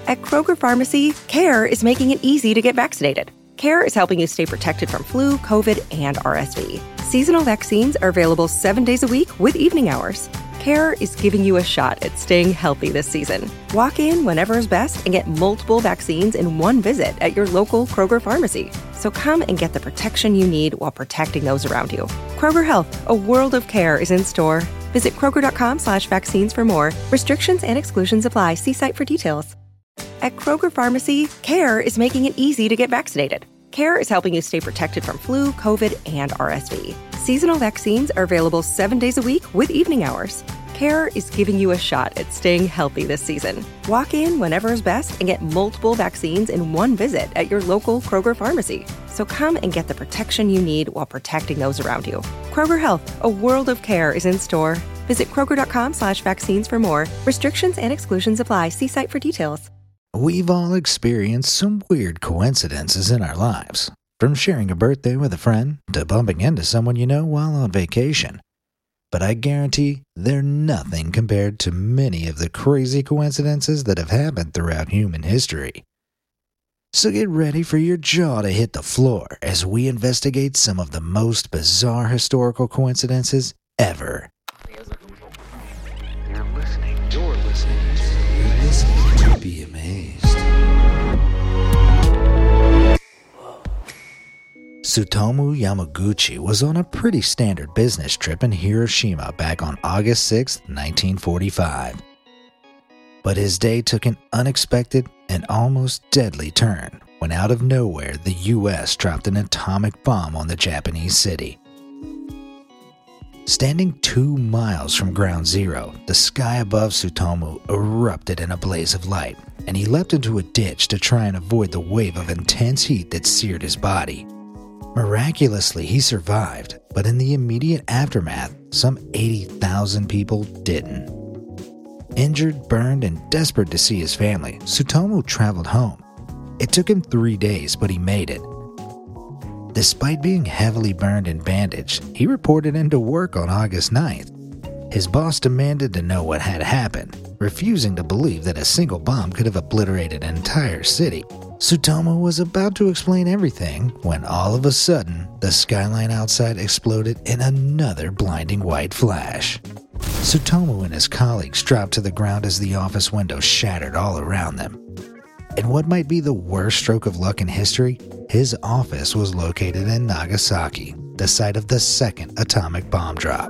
At Kroger Pharmacy, CARE is making it easy to get vaccinated. CARE is helping you stay protected from flu, COVID, and RSV. Seasonal vaccines are available 7 days a week with evening hours. CARE is giving you a shot at staying healthy this season. Walk in whenever is best and get multiple vaccines in one visit at your local Kroger Pharmacy. So come and get the protection you need while protecting those around you. Kroger Health, a world of care is in store. Visit Kroger.com/vaccines for more. Restrictions and exclusions apply. See site for details. At Kroger Pharmacy, CARE is making it easy to get vaccinated. CARE is helping you stay protected from flu, COVID, and RSV. Seasonal vaccines are available 7 days a week with evening hours. CARE is giving you a shot at staying healthy this season. Walk in whenever is best and get multiple vaccines in one visit at your local Kroger Pharmacy. So come and get the protection you need while protecting those around you. Kroger Health, a world of care is in store. Visit Kroger.com/vaccines for more. Restrictions and exclusions apply. See site for details. We've all experienced some weird coincidences in our lives, from sharing a birthday with a friend to bumping into someone you know while on vacation. But I guarantee they're nothing compared to many of the crazy coincidences that have happened throughout human history. So get ready for your jaw to hit the floor as we investigate some of the most bizarre historical coincidences ever. You're listening to Be Amazed. Tsutomu Yamaguchi was on a pretty standard business trip in Hiroshima back on August 6, 1945. But his day took an unexpected and almost deadly turn when out of nowhere the U.S. dropped an atomic bomb on the Japanese city. Standing 2 miles from ground zero, the sky above Tsutomu erupted in a blaze of light, and he leapt into a ditch to try and avoid the wave of intense heat that seared his body. Miraculously, he survived, but in the immediate aftermath, some 80,000 people didn't. Injured, burned, and desperate to see his family, Tsutomu traveled home. It took him 3 days, but he made it. Despite being heavily burned and bandaged, he reported into work on August 9th. His boss demanded to know what had happened, refusing to believe that a single bomb could have obliterated an entire city. Tsutomu was about to explain everything when all of a sudden, the skyline outside exploded in another blinding white flash. Tsutomu and his colleagues dropped to the ground as the office windows shattered all around them. And what might be the worst stroke of luck in history, his office was located in Nagasaki, the site of the second atomic bomb drop.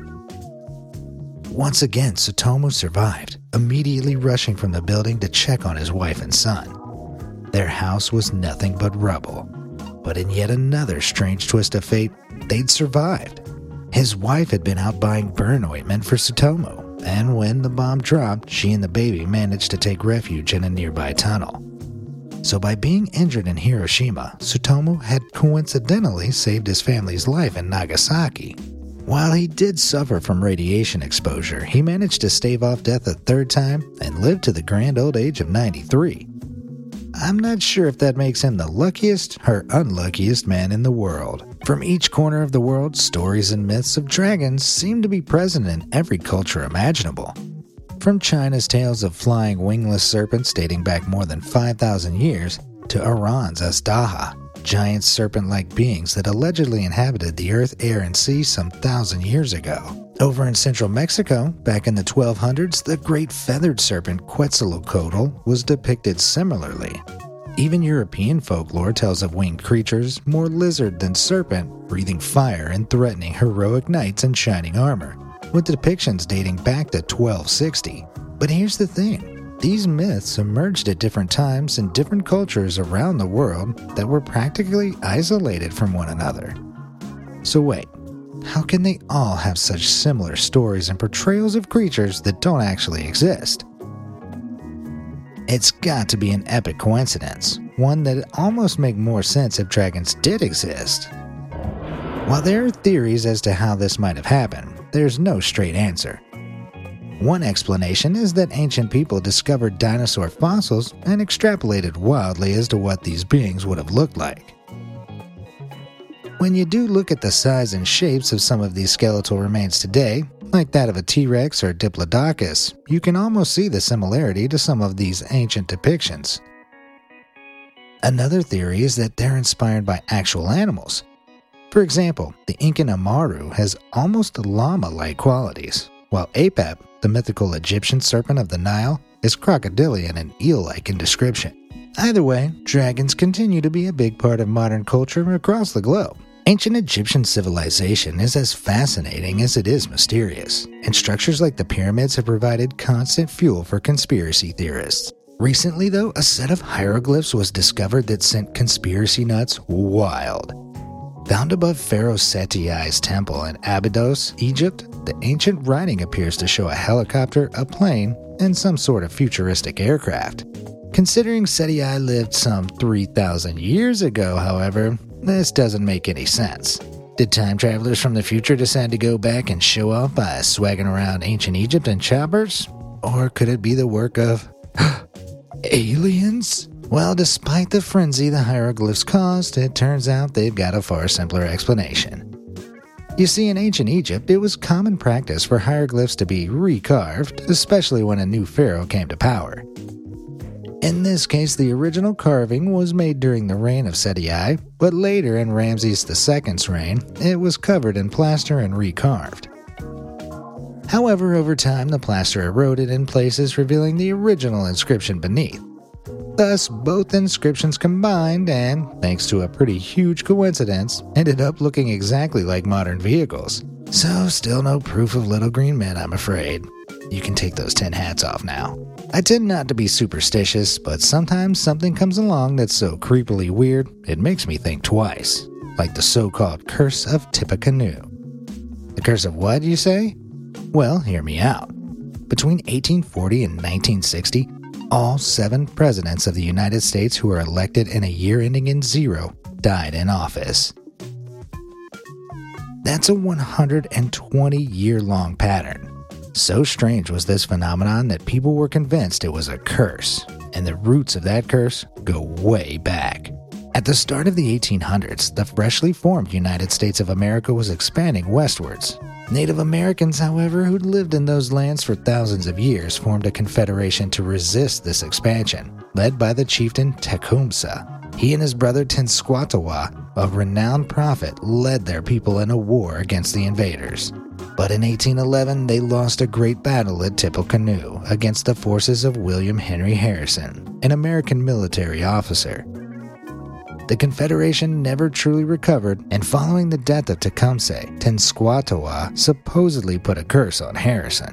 Once again, Tsutomu survived, immediately rushing from the building to check on his wife and son. Their house was nothing but rubble. But in yet another strange twist of fate, they'd survived. His wife had been out buying burn ointment for Tsutomu, and when the bomb dropped, she and the baby managed to take refuge in a nearby tunnel. So by being injured in Hiroshima, Tsutomu had coincidentally saved his family's life in Nagasaki. While he did suffer from radiation exposure, he managed to stave off death a third time and lived to the grand old age of 93. I'm not sure if that makes him the luckiest or unluckiest man in the world. From each corner of the world, stories and myths of dragons seem to be present in every culture imaginable. From China's tales of flying wingless serpents dating back more than 5,000 years, to Iran's Azdaha, giant serpent-like beings that allegedly inhabited the earth, air, and sea some 1,000 years ago. Over in central Mexico, back in the 1200s, the great feathered serpent Quetzalcoatl was depicted similarly. Even European folklore tells of winged creatures, more lizard than serpent, breathing fire and threatening heroic knights in shining armor, with depictions dating back to 1260. But here's the thing. These myths emerged at different times in different cultures around the world that were practically isolated from one another. So wait, how can they all have such similar stories and portrayals of creatures that don't actually exist? It's got to be an epic coincidence, one that almost make more sense if dragons did exist. While there are theories as to how this might have happened, there's no straight answer. One explanation is that ancient people discovered dinosaur fossils and extrapolated wildly as to what these beings would have looked like. When you do look at the size and shapes of some of these skeletal remains today, like that of a T-Rex or Diplodocus, you can almost see the similarity to some of these ancient depictions. Another theory is that they're inspired by actual animals. For example, the Incan Amaru has almost llama-like qualities, while Apep, the mythical Egyptian serpent of the Nile, is crocodilian and eel-like in description. Either way, dragons continue to be a big part of modern culture across the globe. Ancient Egyptian civilization is as fascinating as it is mysterious, and structures like the pyramids have provided constant fuel for conspiracy theorists. Recently, though, a set of hieroglyphs was discovered that sent conspiracy nuts wild. Found above Pharaoh Setiai's temple in Abydos, Egypt, the ancient writing appears to show a helicopter, a plane, and some sort of futuristic aircraft. Considering Setiai lived some 3,000 years ago, however, this doesn't make any sense. Did time travelers from the future decide to go back and show off by swagging around ancient Egypt in choppers? Or could it be the work of aliens? Well, despite the frenzy the hieroglyphs caused, it turns out they've got a far simpler explanation. You see, in ancient Egypt, it was common practice for hieroglyphs to be recarved, especially when a new pharaoh came to power. In this case, the original carving was made during the reign of Setiai, but later in Ramses II's reign, it was covered in plaster and recarved. However, over time, the plaster eroded in places, revealing the original inscription beneath. Thus, both inscriptions combined and, thanks to a pretty huge coincidence, ended up looking exactly like modern vehicles. So, still no proof of little green men, I'm afraid. You can take those 10 hats off now. I tend not to be superstitious, but sometimes something comes along that's so creepily weird, it makes me think twice. Like the so-called Curse of Tippecanoe. The curse of what, you say? Well, hear me out. Between 1840 and 1960, all 7 presidents of the United States who were elected in a year ending in 0 died in office. That's a 120-year-long pattern. So strange was this phenomenon that people were convinced it was a curse, and the roots of that curse go way back. At the start of the 1800s, the freshly formed United States of America was expanding westwards. Native Americans, however, who'd lived in those lands for thousands of years, formed a confederation to resist this expansion, led by the chieftain Tecumseh. He and his brother Tenskwatawa, a renowned prophet, led their people in a war against the invaders. But in 1811, they lost a great battle at Tippecanoe against the forces of William Henry Harrison, an American military officer. The Confederation never truly recovered, and following the death of Tecumseh, Tenskwatawa supposedly put a curse on Harrison.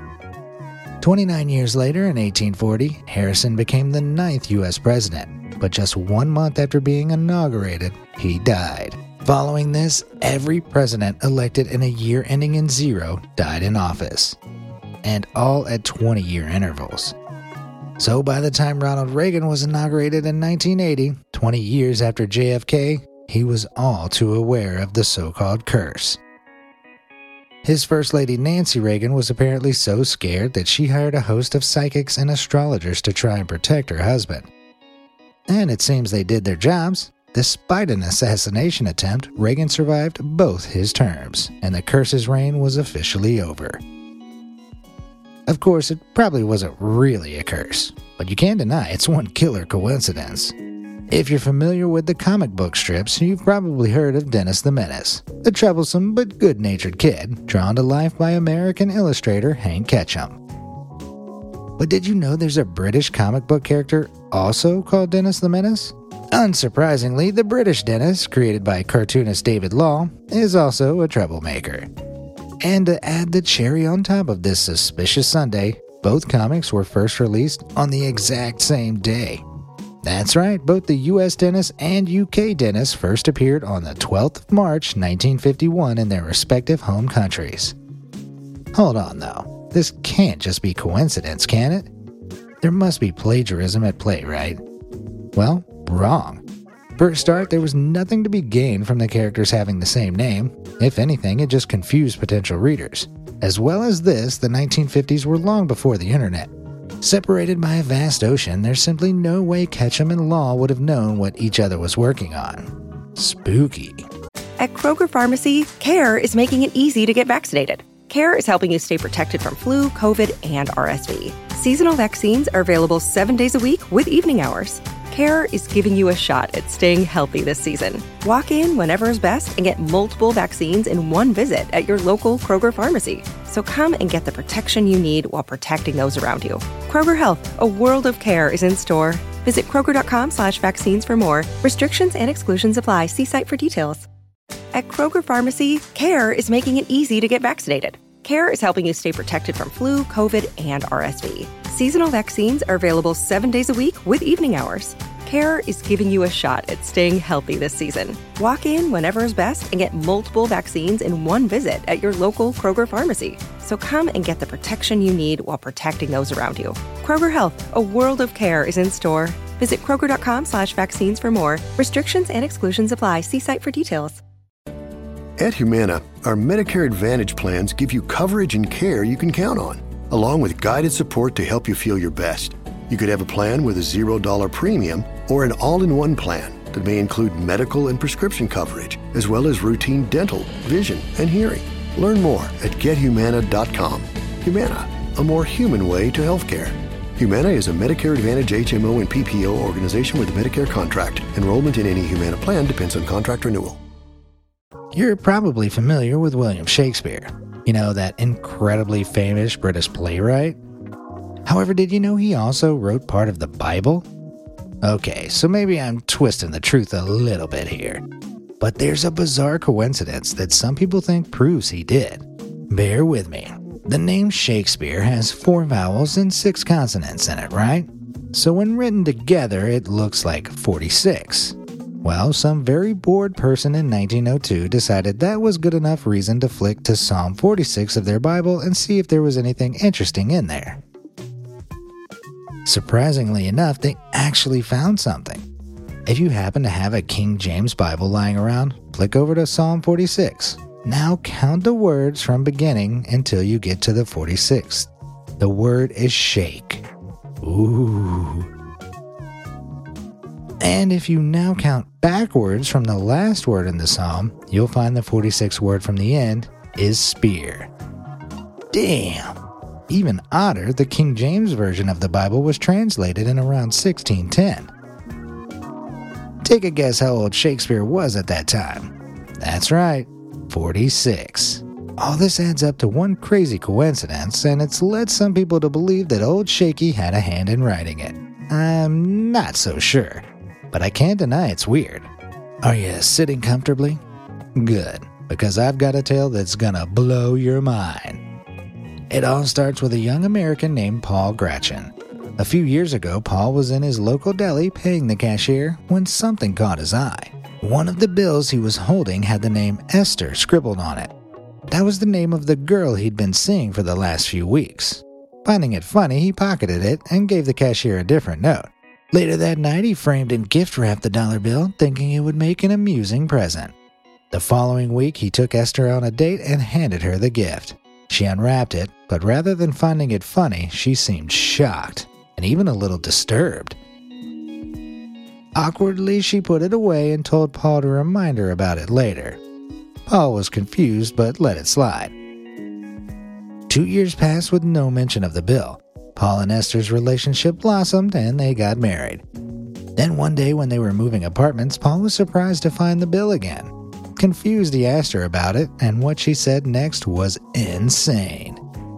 29 years later, in 1840, Harrison became the 9th U.S. president, but just 1 month after being inaugurated, he died. Following this, every president elected in a year ending in 0 died in office, and all at 20-year intervals. So by the time Ronald Reagan was inaugurated in 1980, 20 years after JFK, he was all too aware of the so-called curse. His First Lady Nancy Reagan was apparently so scared that she hired a host of psychics and astrologers to try and protect her husband. And it seems they did their jobs. Despite an assassination attempt, Reagan survived both his terms, and the curse's reign was officially over. Of course, it probably wasn't really a curse, but you can't deny it's one killer coincidence. If you're familiar with the comic book strips, you've probably heard of Dennis the Menace, a troublesome but good-natured kid drawn to life by American illustrator Hank Ketchum. But did you know there's a British comic book character also called Dennis the Menace? Unsurprisingly, the British Dennis, created by cartoonist David Law, is also a troublemaker. And to add the cherry on top of this suspicious Sunday, both comics were first released on the exact same day. That's right, both the US Dennis and UK Dennis first appeared on the 12th of March 1951 in their respective home countries. Hold on though, this can't just be coincidence, can it? There must be plagiarism at play, right? Well, wrong. For a start, there was nothing to be gained from the characters having the same name. If anything, it just confused potential readers. As well as this, the 1950s were long before the internet. Separated by a vast ocean, there's simply no way Ketchum and Law would have known what each other was working on. Spooky. At Kroger Pharmacy, CARE is making it easy to get vaccinated. CARE is helping you stay protected from flu, COVID, and RSV. Seasonal vaccines are available 7 days a week with evening hours. CARE is giving you a shot at staying healthy this season. Walk in whenever is best and get multiple vaccines in one visit at your local Kroger pharmacy. So come and get the protection you need while protecting those around you. Kroger Health, a world of care is in store. Visit Kroger.com/vaccines for more. Restrictions and exclusions apply. See site for details. At Kroger Pharmacy, CARE is making it easy to get vaccinated. CARE is helping you stay protected from flu, COVID, and RSV. Seasonal vaccines are available 7 days a week with evening hours. CARE is giving you a shot at staying healthy this season. Walk in whenever is best and get multiple vaccines in one visit at your local Kroger pharmacy. So come and get the protection you need while protecting those around you. Kroger Health, a world of care is in store. Visit Kroger.com/vaccines for more. Restrictions and exclusions apply. See site for details. At Humana, our Medicare Advantage plans give you coverage and care you can count on, along with guided support to help you feel your best. You could have a plan with a $0 premium or an all-in-one plan that may include medical and prescription coverage, as well as routine dental, vision, and hearing. Learn more at GetHumana.com. Humana, a more human way to healthcare. Humana is a Medicare Advantage HMO and PPO organization with a Medicare contract. Enrollment in any Humana plan depends on contract renewal. You're probably familiar with William Shakespeare. You know, that incredibly famous British playwright? However, did you know he also wrote part of the Bible? Okay, so maybe I'm twisting the truth a little bit here. But there's a bizarre coincidence that some people think proves he did. Bear with me. The name Shakespeare has 4 vowels and 6 consonants in it, right? So when written together, it looks like 46. Well, some very bored person in 1902 decided that was good enough reason to flick to Psalm 46 of their Bible and see if there was anything interesting in there. Surprisingly enough, they actually found something. If you happen to have a King James Bible lying around, flick over to Psalm 46. Now count the words from beginning until you get to the 46th. The word is shake. Ooh. And if you now count backwards from the last word in the psalm, you'll find the 46th word from the end is spear. Damn! Even odder, the King James Version of the Bible was translated in around 1610. Take a guess how old Shakespeare was at that time. That's right, 46. All this adds up to one crazy coincidence, and it's led some people to believe that old Shaky had a hand in writing it. I'm not so sure, but I can't deny it's weird. Are you sitting comfortably? Good, because I've got a tale that's gonna blow your mind. It all starts with a young American named Paul Gratchen. A few years ago, Paul was in his local deli paying the cashier when something caught his eye. One of the bills he was holding had the name Esther scribbled on it. That was the name of the girl he'd been seeing for the last few weeks. Finding it funny, he pocketed it and gave the cashier a different note. Later that night, he framed and gift-wrapped the dollar bill, thinking it would make an amusing present. The following week, he took Esther on a date and handed her the gift. She unwrapped it, but rather than finding it funny, she seemed shocked and even a little disturbed. Awkwardly, she put it away and told Paul to remind her about it later. Paul was confused, but let it slide. 2 years passed with no mention of the bill. Paul and Esther's relationship blossomed and they got married. Then one day when they were moving apartments, Paul was surprised to find the bill again. Confused, he asked her about it, and what she said next was insane.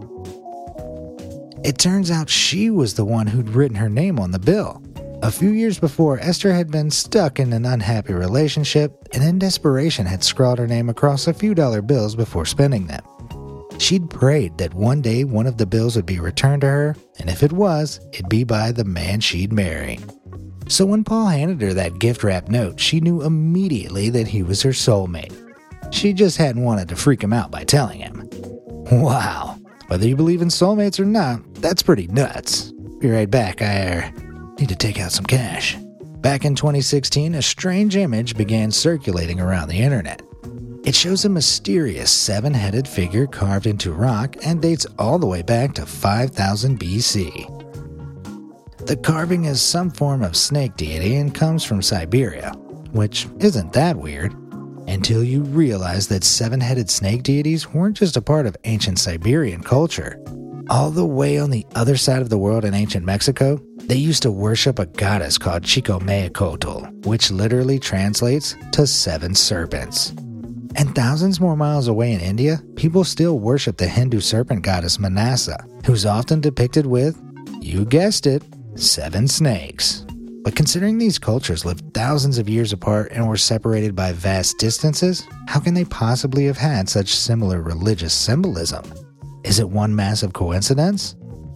It turns out she was the one who'd written her name on the bill. A few years before, Esther had been stuck in an unhappy relationship and in desperation had scrawled her name across a few dollar bills before spending them. She'd prayed that one day one of the bills would be returned to her, and if it was, it'd be by the man she'd marry. So when Paul handed her that gift-wrapped note, she knew immediately that he was her soulmate. She just hadn't wanted to freak him out by telling him. Wow, whether you believe in soulmates or not, that's pretty nuts. Be right back, I need to take out some cash. Back in 2016, a strange image began circulating around the internet. It shows a mysterious 7-headed figure carved into rock and dates all the way back to 5000 BC. The carving is some form of snake deity and comes from Siberia, which isn't that weird. until you realize that seven-headed snake deities weren't just a part of ancient Siberian culture. All the way on the other side of the world in ancient Mexico, they used to worship a goddess called Chicomeacotl, which literally translates to seven serpents. And thousands more miles away in India, people still worship the Hindu serpent goddess Manasa, who's often depicted with, you guessed it, seven snakes. But considering these cultures lived thousands of years apart and were separated by vast distances, how can they possibly have had such similar religious symbolism? Is it one massive coincidence?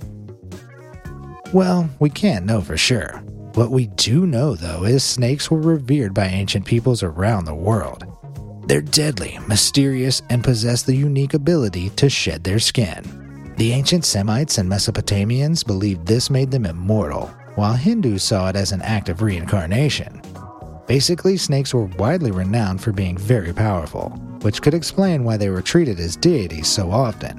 Well, we can't know for sure. What we do know, though, is snakes were revered by ancient peoples around the world. They're deadly, mysterious, and possess the unique ability to shed their skin. The ancient Semites and Mesopotamians believed this made them immortal, while Hindus saw it as an act of reincarnation. Basically, snakes were widely renowned for being very powerful, which could explain why they were treated as deities so often.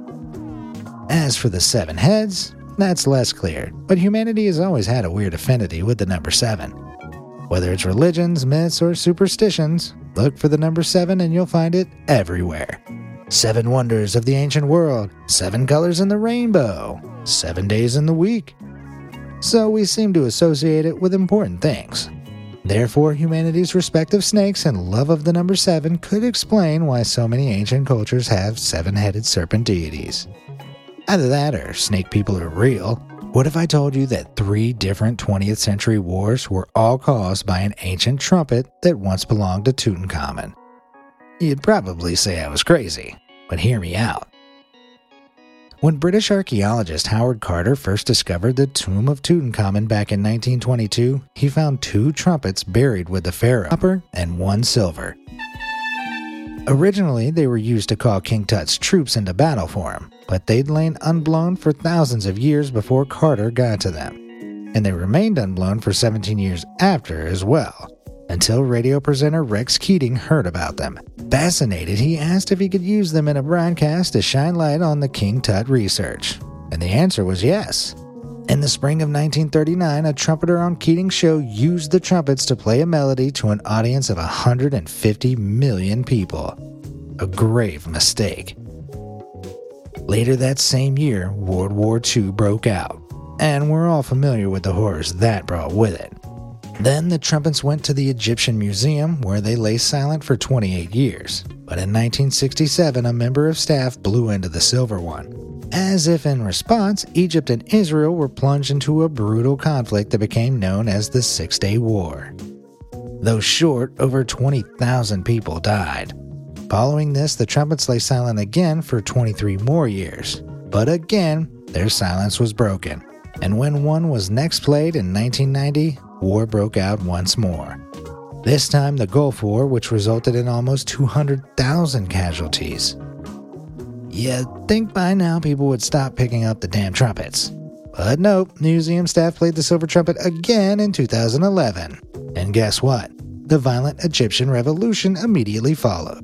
As for the seven heads, that's less clear, but humanity has always had a weird affinity with the number 7. Whether it's religions, myths, or superstitions, look for the number 7 and you'll find it everywhere. 7 wonders of the ancient world, 7 colors in the rainbow, 7 days in the week. So we seem to associate it with important things. Therefore, humanity's respect of snakes and love of the number 7 could explain why so many ancient cultures have 7-headed serpent deities. Either that or snake people are real. What if I told you that 3 different 20th century wars were all caused by an ancient trumpet that once belonged to Tutankhamun? You'd probably say I was crazy, but hear me out. When British archaeologist Howard Carter first discovered the tomb of Tutankhamun back in 1922, he found 2 trumpets buried with the pharaoh, copper and 1 silver. Originally, they were used to call King Tut's troops into battle for him, but they'd lain unblown for thousands of years before Carter got to them. And they remained unblown for 17 years after as well, until radio presenter Rex Keating heard about them. Fascinated, he asked if he could use them in a broadcast to shine light on the King Tut research. And the answer was yes. In the spring of 1939, a trumpeter on Keating's show used the trumpets to play a melody to an audience of 150 million people. A grave mistake. Later that same year, World War II broke out, and we're all familiar with the horrors that brought with it. Then the trumpets went to the Egyptian Museum, where they lay silent for 28 years. But in 1967, a member of staff blew into the silver one. As if in response, Egypt and Israel were plunged into a brutal conflict that became known as the Six-Day War. Though short, over 20,000 people died. Following this, the trumpets lay silent again for 23 more years. But again, their silence was broken. And when one was next played in 1990, war broke out once more. This time the Gulf War, which resulted in almost 200,000 casualties. You'd think by now people would stop picking up the damn trumpets. But nope, museum staff played the silver trumpet again in 2011. And guess what? The violent Egyptian revolution immediately followed.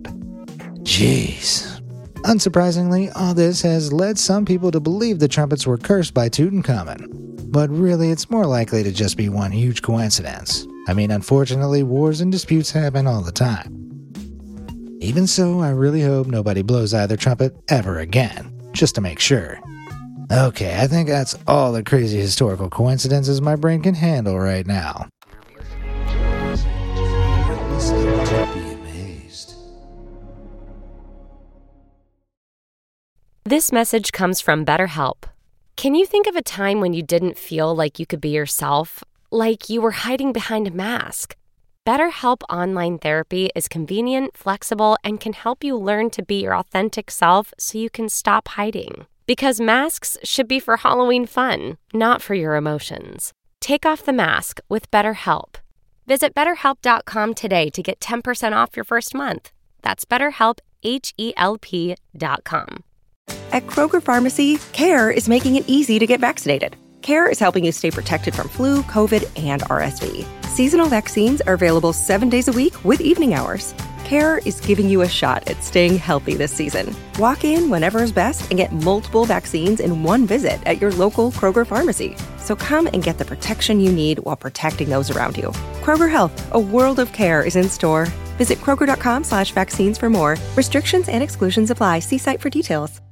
Jeez. Unsurprisingly, all this has led some people to believe the trumpets were cursed by Tutankhamun. But really, it's more likely to just be one huge coincidence. I mean, unfortunately, wars and disputes happen all the time. Even so, I really hope nobody blows either trumpet ever again, just to make sure. Okay, I think that's all the crazy historical coincidences my brain can handle right now. This message comes from BetterHelp. Can you think of a time when you didn't feel like you could be yourself? Like you were hiding behind a mask? BetterHelp Online Therapy is convenient, flexible, and can help you learn to be your authentic self so you can stop hiding. Because masks should be for Halloween fun, not for your emotions. Take off the mask with BetterHelp. Visit BetterHelp.com today to get 10% off your first month. That's BetterHelp, HELP.com. At Kroger Pharmacy, CARE is making it easy to get vaccinated. CARE is helping you stay protected from flu, COVID, and RSV. Seasonal vaccines are available 7 days a week with evening hours. CARE is giving you a shot at staying healthy this season. Walk in whenever is best and get multiple vaccines in one visit at your local Kroger Pharmacy. So come and get the protection you need while protecting those around you. Kroger Health, a world of care, is in store Visit Kroger.com/vaccines for more. Restrictions and exclusions apply. See site for details.